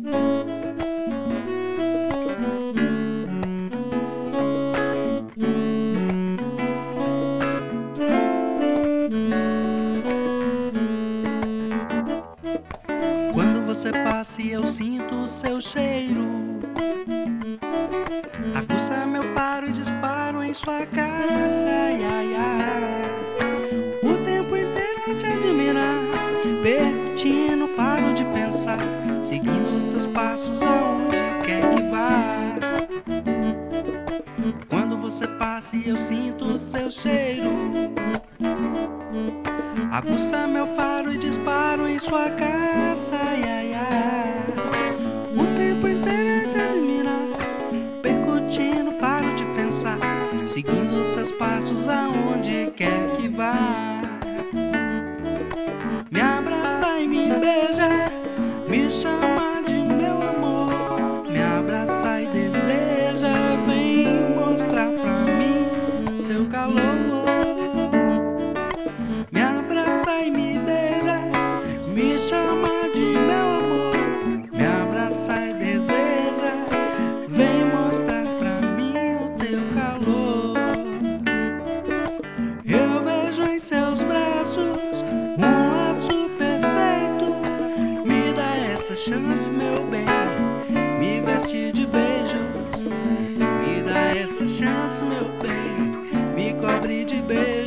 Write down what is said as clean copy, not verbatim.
Quando você passa e eu sinto o seu cheiro, aguça meu faro e disparo em sua caça. Ai, ai, ai. O tempo inteiro a te admirar, percutindo, paro de pensar, seguindo os seus passos aonde quer que vá. Quando você passa e eu sinto o seu cheiro, aguça meu faro e disparo em sua caça. Ai, ai, ai. O tempo inteiro é te admirar, percutindo, paro de pensar, seguindo seus passos aonde quer que vá. Me abraça e me beija, me chama de meu amor. Me abraça e deseja, vem mostrar pra mim seu calor. Me abraça e me beija, me chama de meu amor. Me abraça e deseja, vem mostrar pra mim o teu calor. Eu vejo em seus braços um laço perfeito. Me dá essa chance, meu bem, me veste de beijos. Me dá essa chance, meu bem, me cobre de beijos.